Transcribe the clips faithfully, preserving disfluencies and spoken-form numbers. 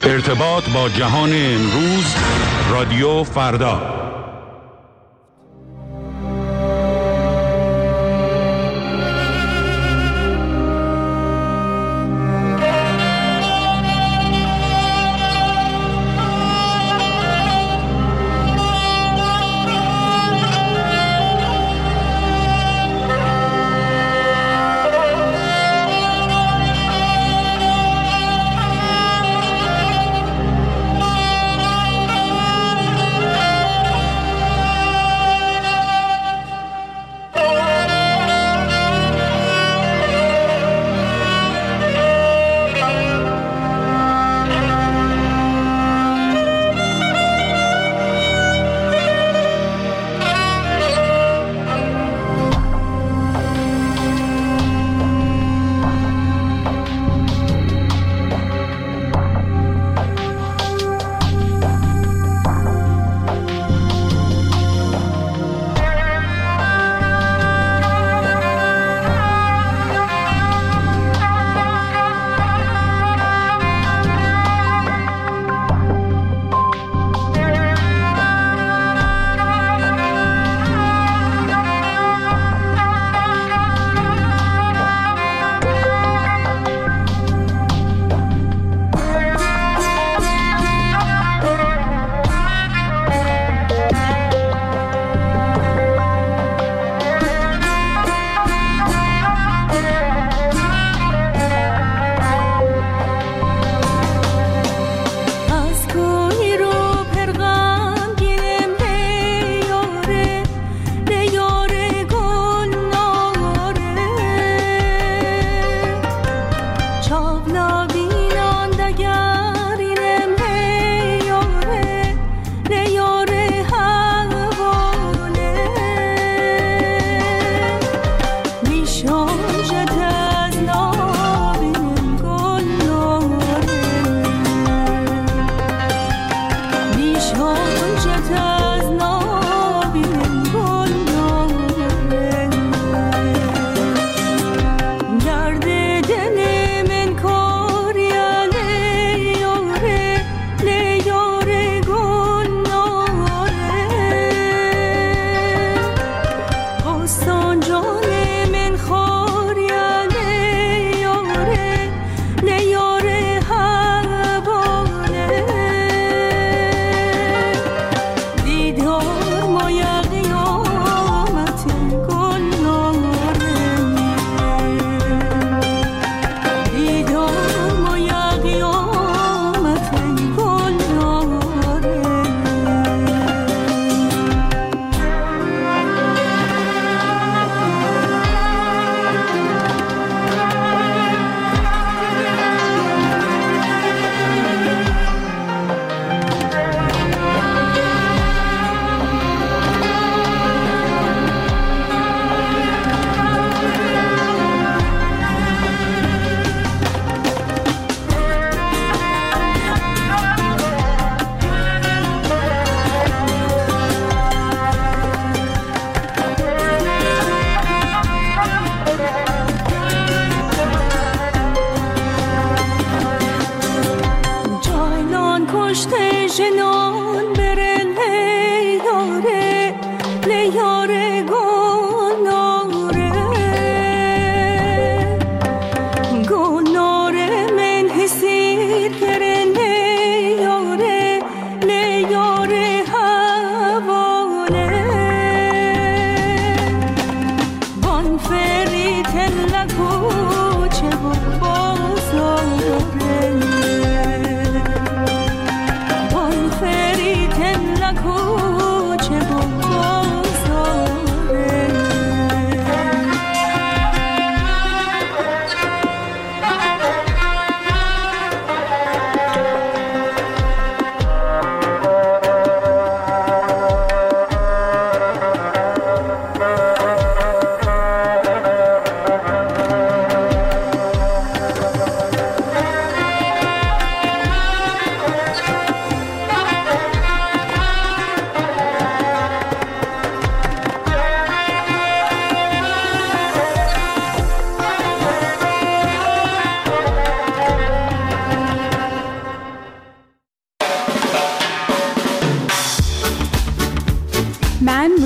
ارتباط با جهان امروز، رادیو فردا.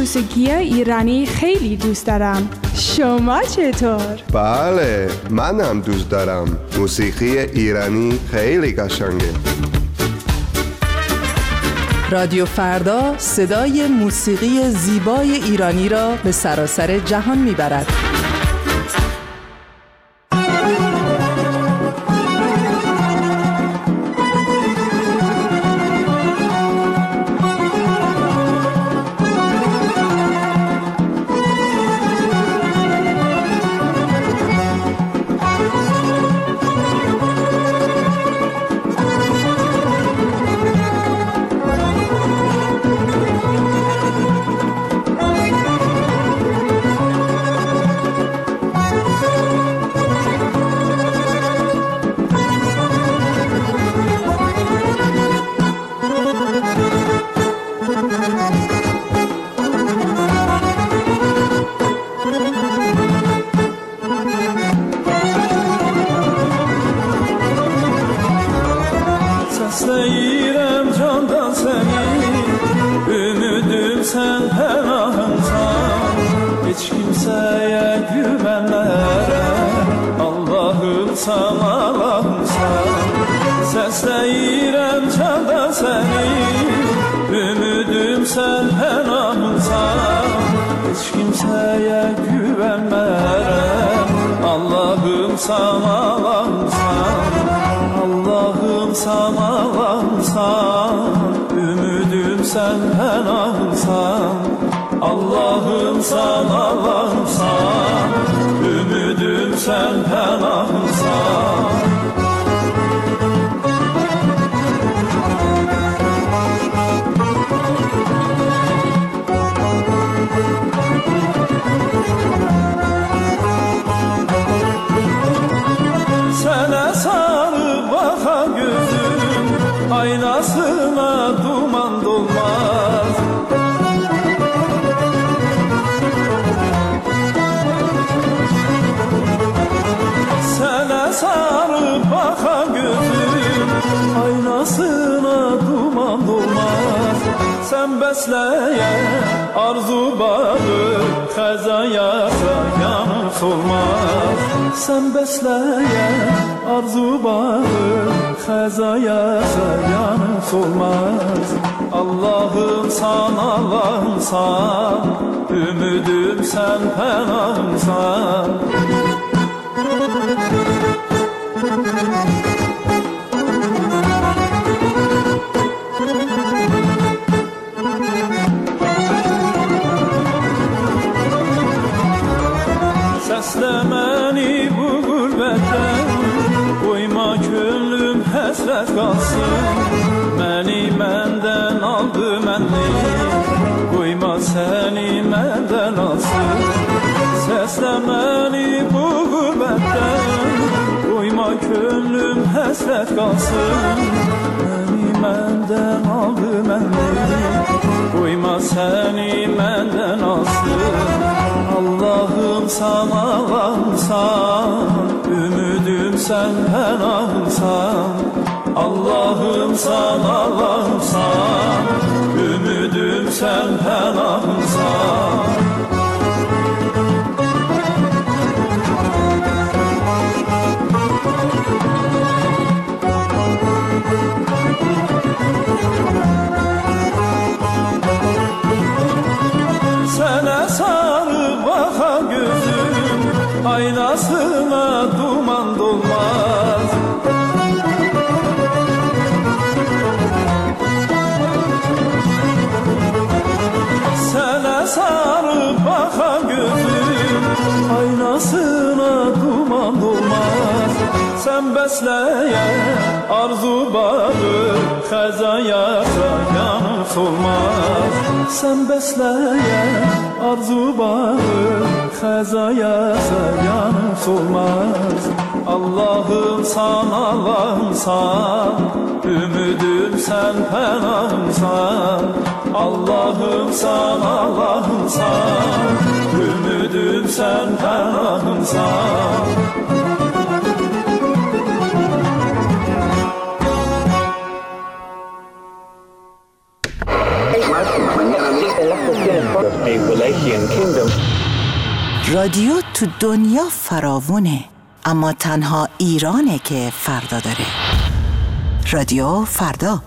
موسیقی ایرانی خیلی دوست دارم. شما چطور؟ بله، من هم دوست دارم. موسیقی ایرانی خیلی قشنگه. رادیو فردا صدای موسیقی زیبای ایرانی را به سراسر جهان میبرد. Sen besleyen arzu bağı Xəzaya yanı solmaz. Sen besleyen arzu bağı Xəzaya yanı solmaz. Allah'ım san, Allah'ım san, ümidüm sen, pənahım san. Səslə məni bu qürbətdən, qoyma könlüm həsrət qalsın. Məni məndən aldı mənlik, qoyma səni məndən alsın. Səslə məni bu qürbətdən, qoyma könlüm həsrət qalsın. Məni məndən aldı mənlik, qoyma səni məndən alsın. Allah'ım san, Allah'ım san, ümidüm sen, pənahım san. Allah'ım san, Allah'ım san, ümidüm sen, pənahım san. Sənə sarı baxa gözüm, aynasına duman dolmaz. Sənə sarı baxa gözüm, aynasına duman dolmaz. Sen besleyen arzu bağı Xəzaya yanı solmaz. Sen besleyen arzu bağı Xəzaya yanı solmaz. Allah'ım san, Allah'ım san, ümidüm sen, pənahım san. Allah'ım san, Allah'ım san, ümidüm sen, pənahım san. Mañana mismo las cuestiones رادیو تو دنیا فراوونه، اما تنها ایرانه که فردا داره. رادیو فردا.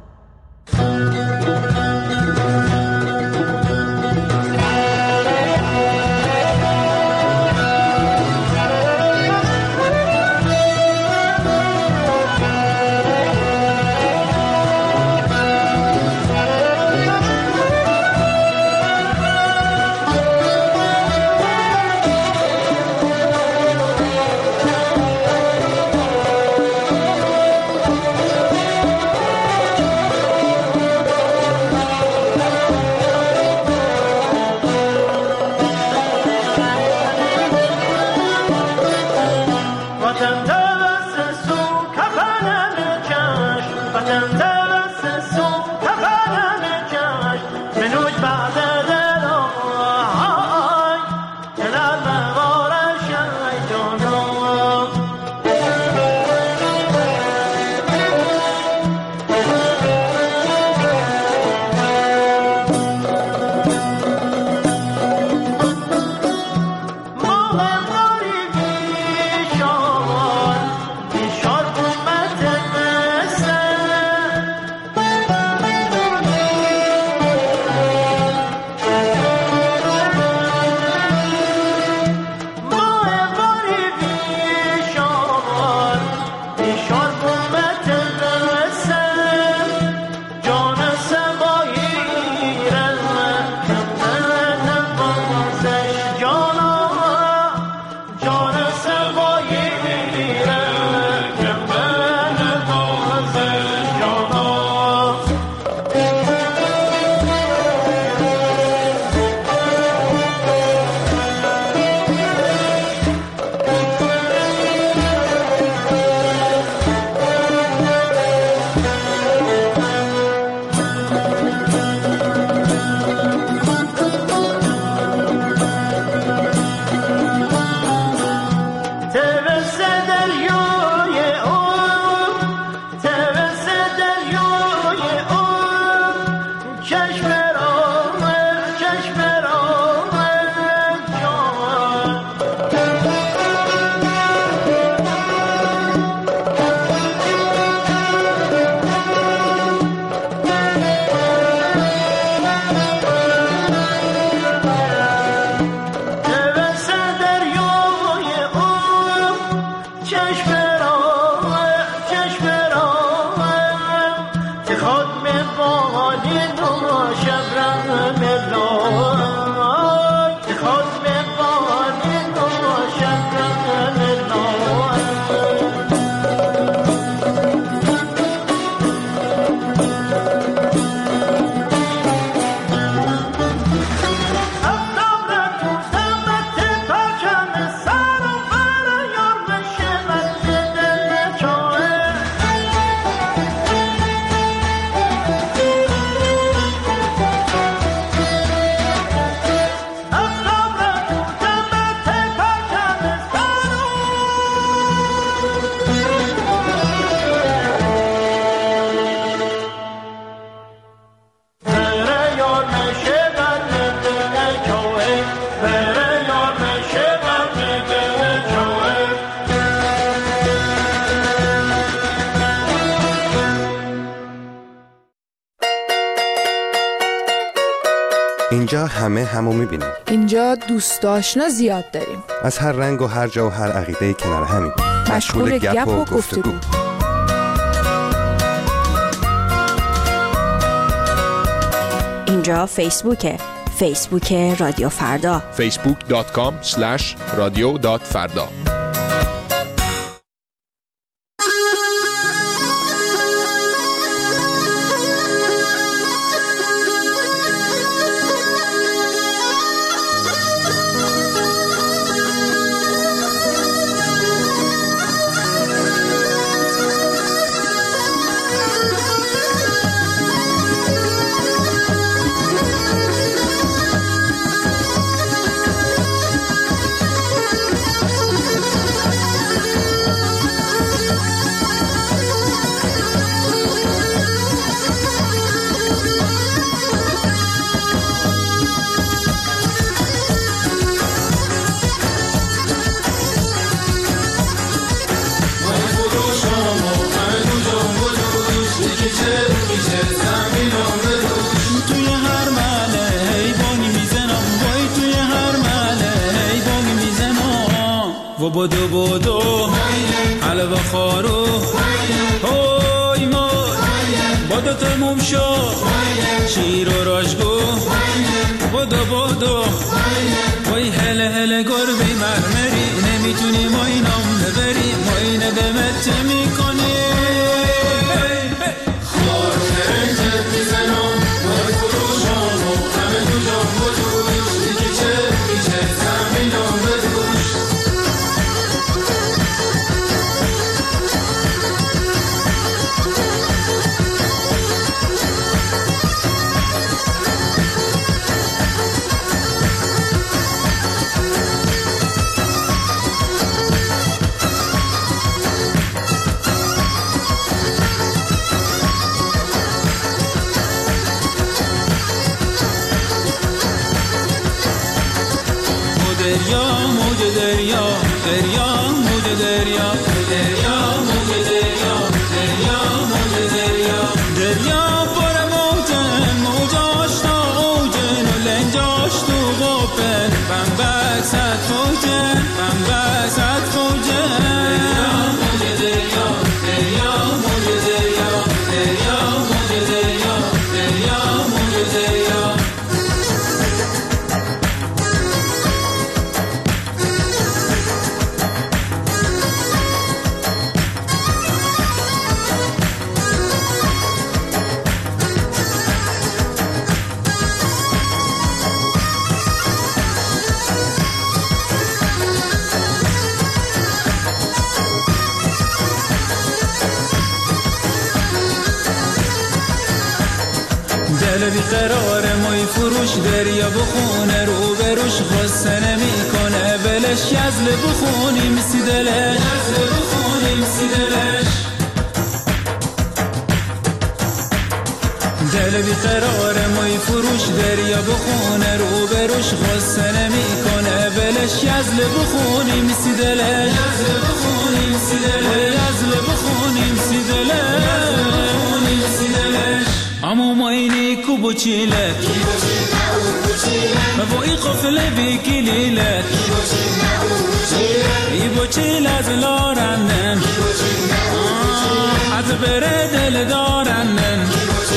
اینجا همه همو میبینیم. اینجا دوست آشنا زیاد داریم. از هر رنگ و هر جا و هر عقیده کنار همیم. مشغول گپ و گفتگو. اینجا فیسبوکه. فیسبوک رادیو فردا. فیسبوک دات کام اسلش رادیو دات فردا. بودو بودو حلوه خارو های مای بودو تموم شد شیر و راجگو بودو بودو وای هله هله گربه مرمری نمیتونی ما اینام ببری ما اینه دمت میکنی خار نرنجت میزنم وای فروشم و همه دو جام بودوش دیگه چه بیشه زمینم بدوش دریا موج دریا دریا موج دریا دریا موج دریا دریا موج دریا دریا پر موجن موجاش تا اوجن و لنجاش تو قپن بمبک صد فوجن بمبک صد فوجن دریا موج دریا دریا موج دریا دریا موج دریا دریا موج دریا دل بیقرار مای فروش دریا بخونه رو بروش خسته نمیکنه بلش یزل بخونیم سی دلش یزل بخونیم سی دلش دل بیقرار مای فروش دریا بخونه رو بروش خسته نمیکنه بلش یزل بخونیم سی دلش یزل بخونیم سی دلش یزل بخونیم سی دلش بخونیم سی دلش اما ما اینی کو بچیلت ما وای قفله بیکلیلت ای بچیل از لارندن از بره دل دارندن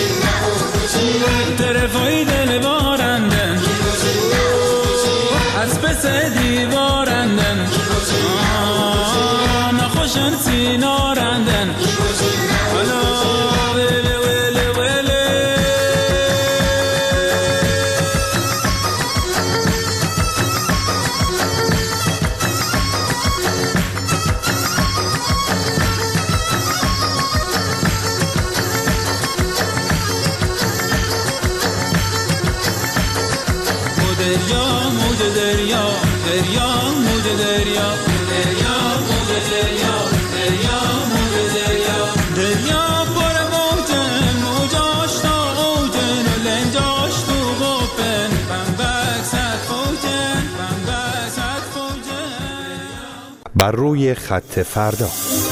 طرفای دل بارندن از پس دیوارندن نخوشن سینارندن دریا موج دریا دریا موج دریا دریا موج دریا دریا موج دریا دریا پر موجن موجاش تا اوجن و لنجاش تو قپن بمبک صد فوجن بمبک صد فوجن بر روی خط فردا.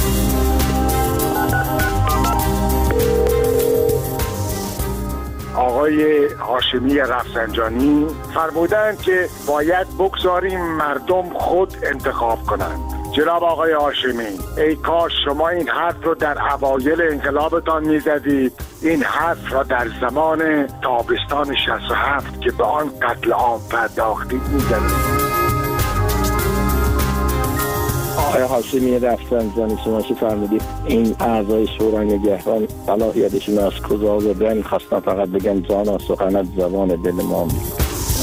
آقای هاشمی رفسنجانی فرمودند که باید بگذاریم مردم خود انتخاب کنند. جناب آقای هاشمی، ای کاش شما این حرف رو در اوایل انقلابتان میزدید، این حرف را در زمان تابستان شصت و هفت که به آن قتل عام پرداختید میزدید. آقای هاشمی رفسنجانی، شما چه فرمودید این اعضای شورای نگهبان صلاحیتشون از کجا آوردن؟ خواستم فقط بگم جانا سخن زبان دل ما میگه.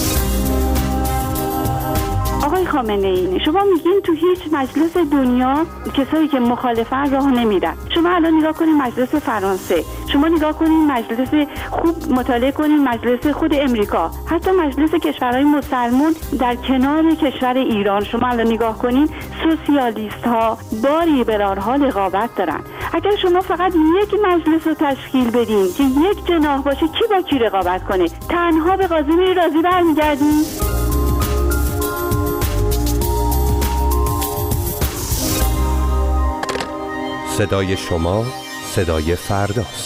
آقای خامنه ای، شما میگین تو هیچ مجلس دنیا کسایی که مخالفن راه نمیرن. شما الان نگاه کنین مجلس فرانسه، شما نگاه کنین مجلس، خوب مطالعه کنین مجلس خود امریکا، حتی مجلس کشورهای مسلمان در کنار کشور ایران. شما الان نگاه کنین سوسیالیست ها با لیبرال ها رقابت دارن. اگر شما فقط یک مجلس رو تشکیل بدین که یک جناح باشه، کی با کی رقابت کنه؟ تنها به قاسمی رازی برمیگردین؟ صدای شما صدای فرداست.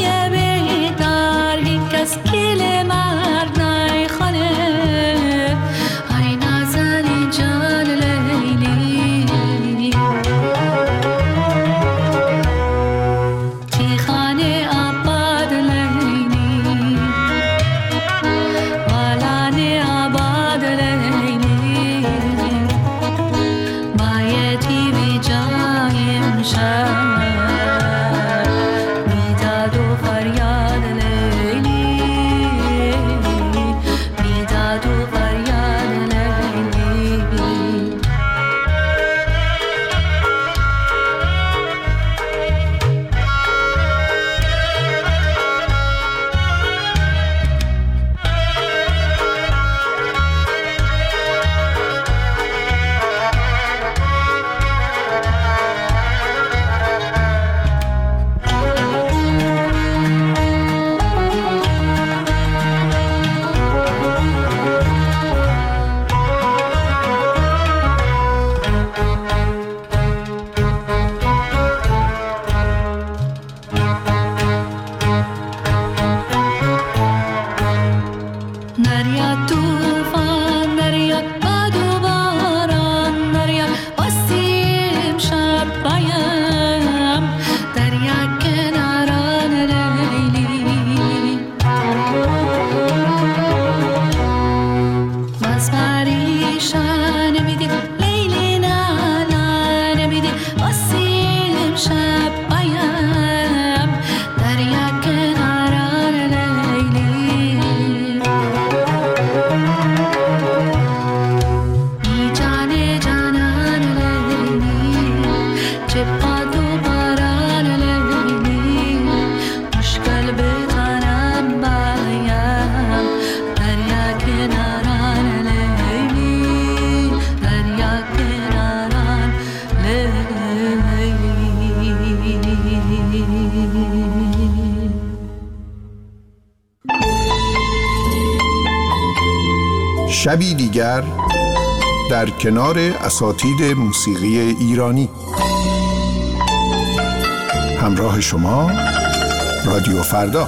شبی دیگر در کنار اساتید موسیقی ایرانی. همراه شما رادیو فردا.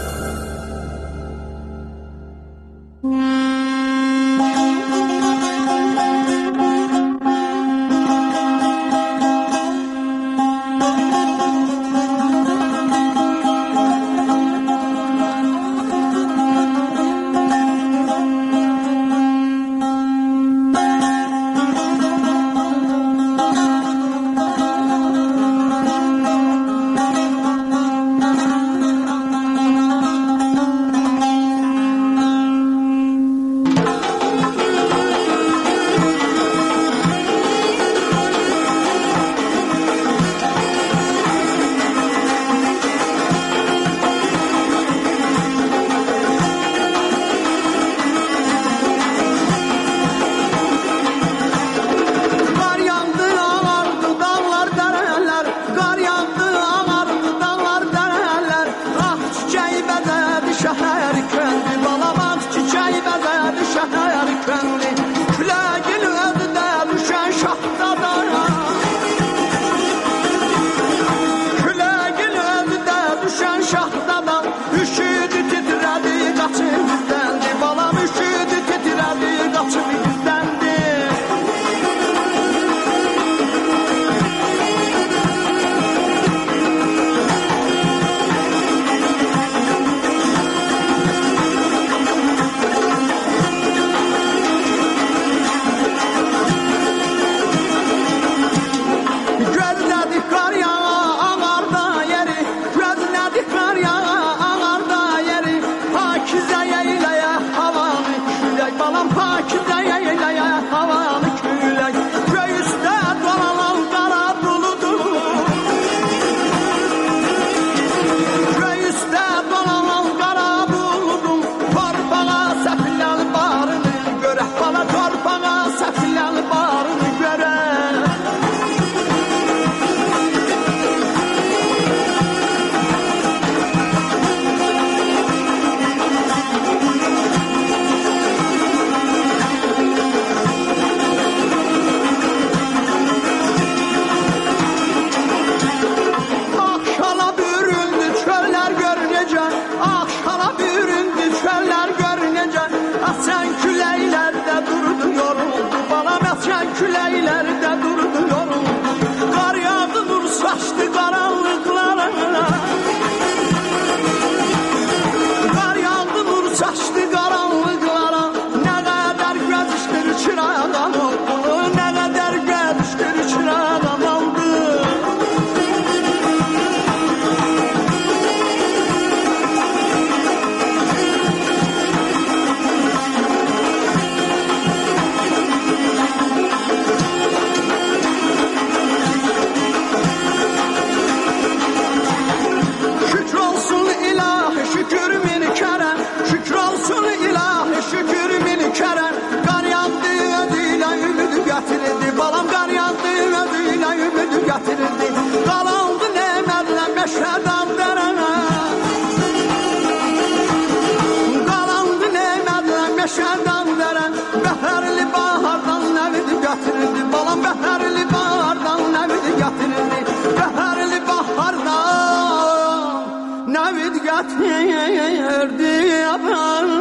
کردی ابر